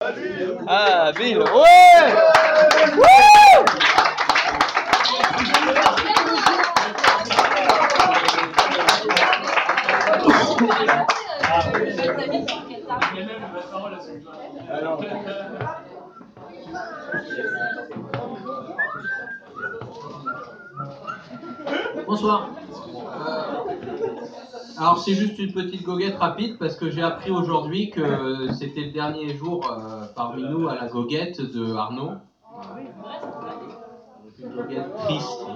Ah, Bill, ouais! Wouh! Bonsoir. Alors c'est juste une petite goguette rapide parce que j'ai appris aujourd'hui que c'était le dernier jour parmi nous à la goguette de Arnaud. Une goguette triste.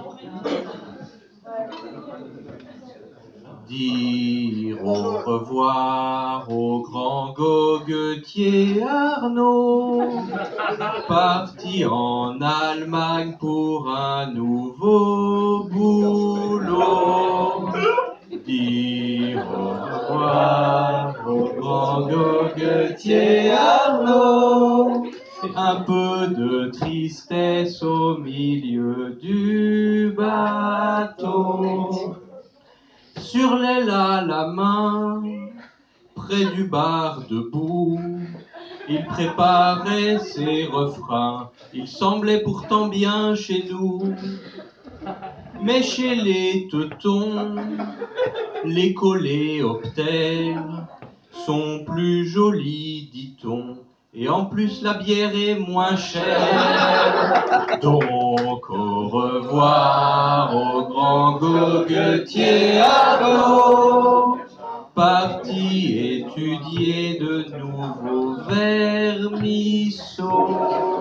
Dire au revoir au grand goguetier Arnaud, parti en Allemagne pour un nouveau boulot. Dire au revoir au grand goguetier Arnaud, un peu de tristesse au milieu du bateau. Sur l'aile à la main, près du bar debout, il préparait ses refrains. Il semblait pourtant bien chez nous. Mais chez les teutons, les coléoptères sont plus jolis, dit-on. Et en plus, la bière est moins chère. Donc, au revoir au grand goguetier Arnaud, parti étudier de nouveaux vermisseaux.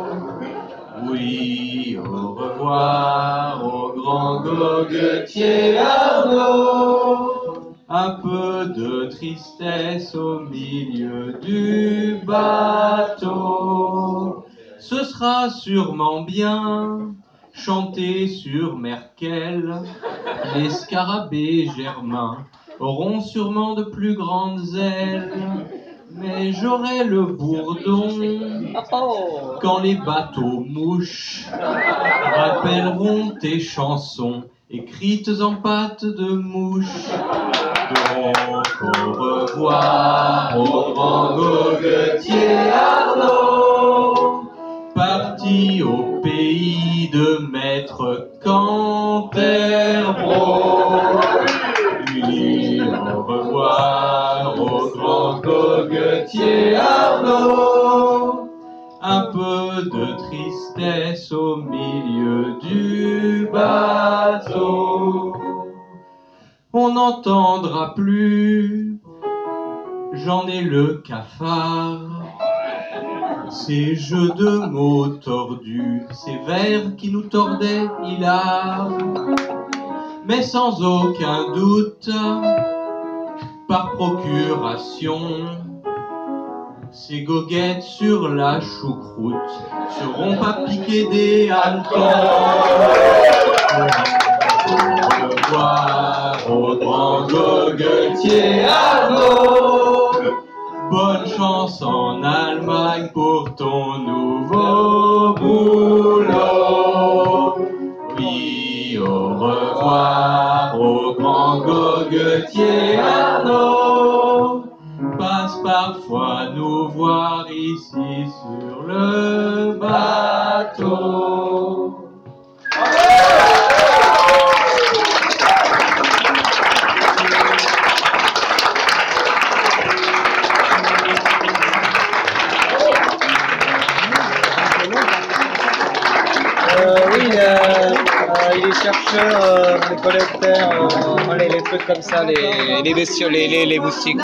Oui, au revoir au grand goguetier Arnaud, un peu de tristesse au milieu du bateau. Ce sera sûrement bien chanter sur Merkel. Les scarabées germains auront sûrement de plus grandes ailes. Mais j'aurai le bourdon quand les bateaux mouches rappelleront tes chansons écrites en pâte de mouche. Donc au revoir au grand goguetier Arnaud, parti au pays de maître Canterbro. Oui, au revoir au grand goguetier Arnaud, un peu de tristesse au milieu du bateau. On n'entendra plus, j'en ai le cafard, ces jeux de mots tordus, ces vers qui nous tordaient hilar. Mais sans aucun doute, par procuration, ces goguettes sur la choucroute seront pas piquées des hannetons. Au revoir au grand goguetier Arnaud, bonne chance en Allemagne pour ton nouveau boulot. Oui, au revoir au grand goguetier Arnaud, passe parfois nous voir ici sur le bateau. Oui, il est chercheur, les colecteurs, les trucs comme ça, les bestioles, les moustiques.